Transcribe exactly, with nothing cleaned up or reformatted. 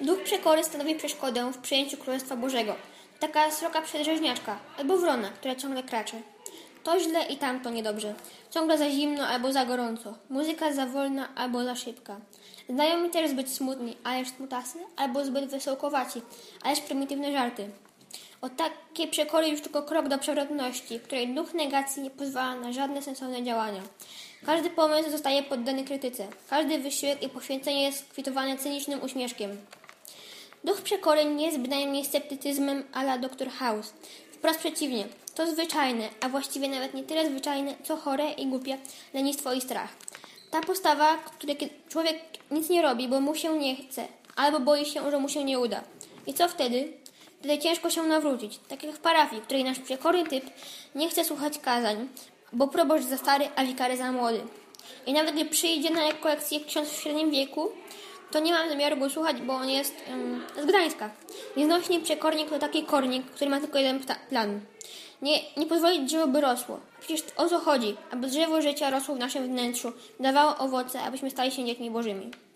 Duch przekory stanowi przeszkodę w przyjęciu Królestwa Bożego. Taka sroka przedrzeźniaczka albo wrona, która ciągle kracze. To źle i tamto niedobrze. Ciągle za zimno albo za gorąco. Muzyka za wolna albo za szybka. Znajomi też zbyt smutni, ależ smutasy, albo zbyt wysokowaci, ależ prymitywne żarty. Od takiej przekory już tylko krok do przewrotności, której duch negacji nie pozwala na żadne sensowne działania. Każdy pomysł zostaje poddany krytyce. Każdy wysiłek i poświęcenie jest kwitowane cynicznym uśmieszkiem. Duch przekory nie jest bynajmniej sceptycyzmem a la doktor House. Wprost przeciwnie. To zwyczajne, a właściwie nawet nie tyle zwyczajne, co chore i głupie lenistwo i strach. Ta postawa, której człowiek nic nie robi, bo mu się nie chce, albo boi się, że mu się nie uda. I co wtedy? Wtedy ciężko się nawrócić. Tak jak w parafii, w której nasz przekorny typ nie chce słuchać kazań, bo proboszcz za stary, a wikary za młody. I nawet gdy przyjdzie na rekolekcję ksiądz w średnim wieku, to nie mam zamiaru go słuchać, bo on jest um, z Gdańska. Nieznośny przekornik to taki kornik, który ma tylko jeden plan. Nie, nie pozwolić drzewu, by rosło. Przecież o co chodzi? Aby drzewo życia rosło w naszym wnętrzu, dawało owoce, abyśmy stali się dziećmi bożymi.